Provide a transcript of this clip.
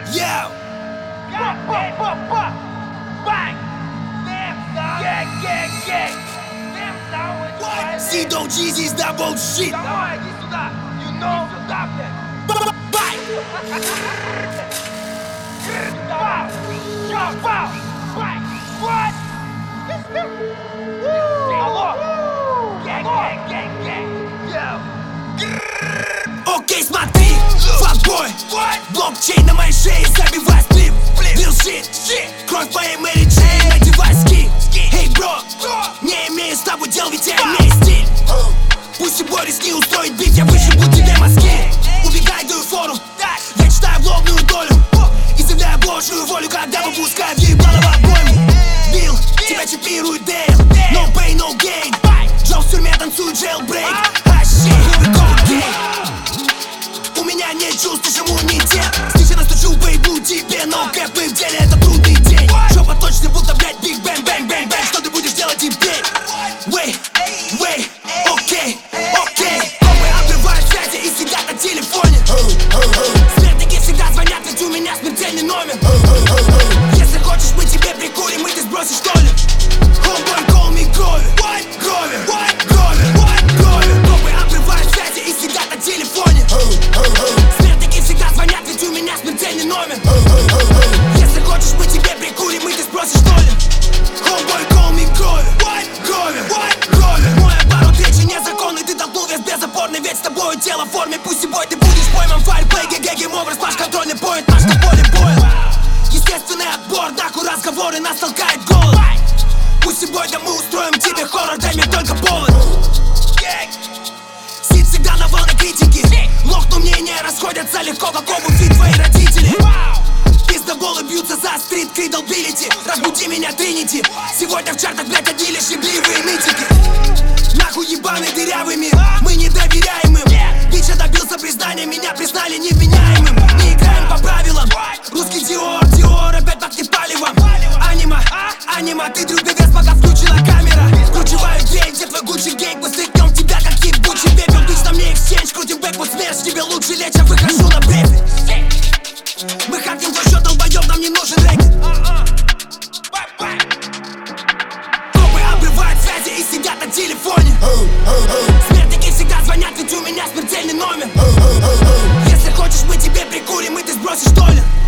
Yeah. Сидо, Jeezy's double shit. Давай, иди сюда. You know. Иди сюда, блядь. What? Алло. Окей, смотри, факбой. Блокчейн на моей шее, забивай сплип. Бил shit, кровь моей Мэри Джейн, надевай ски. Эй, бро, не имею с тобой дел, ведь я имею стиль. Пусть и бой рискни устроить бит, я выживу тебе мозги. Убегай, даю фору, я читаю в лобную долю и заявляю божью волю, когда выпускаю въебало в обойму. Бил, тебя чипирует Дейл, no pain, no gain. Джо в тюрьме танцует jailbreak. А shit, here we go again. У меня нет чувств, почему не те. Стичи настучу, поебу тебе, но кэпы в деле это трудный день. Жопа точно будто, блядь, биг бэнг, бэнг, бэнг, бэнг. Что ты будешь делать теперь? Wait, окей. Копы обрывают связи и сидят на телефоне. Смертники всегда звонят, ведь у меня смертельный номер. Если хочешь, мы тебе прикурим, и ты сбросишь, что ли? Homeboy, call me Гровер. Копы обрывают связи и сидят на телефоне. Смертники всегда звонят, ведь у меня смертельный номер. Если хочешь, мы тебе прикурим, и ты спросишь, что ли? Homeboy, call me Гровер. Мой оборот речи незаконный, ты толкнул вес безопорный, ведь с тобой тело в форме, пусть и бой, ты будешь пойман. Файрплей, гейм овер, сплаш, контрольный поинт, наш на поле боя. Естественный отбор, нахуй разговоры, нас толкает голод. Пусть и бой, да мы устроим тебе хоррор, дай мне только повод. Сид всегда на волне критики, лох, но мнения расходятся легко, как обувь и твои родители. Пиздоболы бьются за стрит, кридалбилити. Разбуди меня, Тринити. Сегодня в чартах, блядь, одни лишь ебливые нытики. Нахуй ебаные дырявыми, мы не доверяем им. Бича добился признания, меня признали невменяемым. Не играем по правилам. Русский Диор, опять пахнет палевом. Анима, ты дрюга вес, пока включена камера. Включиваю день, где твой Гуччи гейк. Мы стрикнем тебя, как ебучий пепел. Ты на мне эксчейндж, крутим бэк, вот смерть. Тебе лучше лечь, я выхожу на брифинг. Мы хакнем твой счет, долбоёб, нам не нужен рэкет. Копы обрывают связи и сидят на телефоне. Смертники всегда звонят, ведь у меня смертельный номер. Если хочешь, мы тебе прикурим, и ты сбросишь, что ли?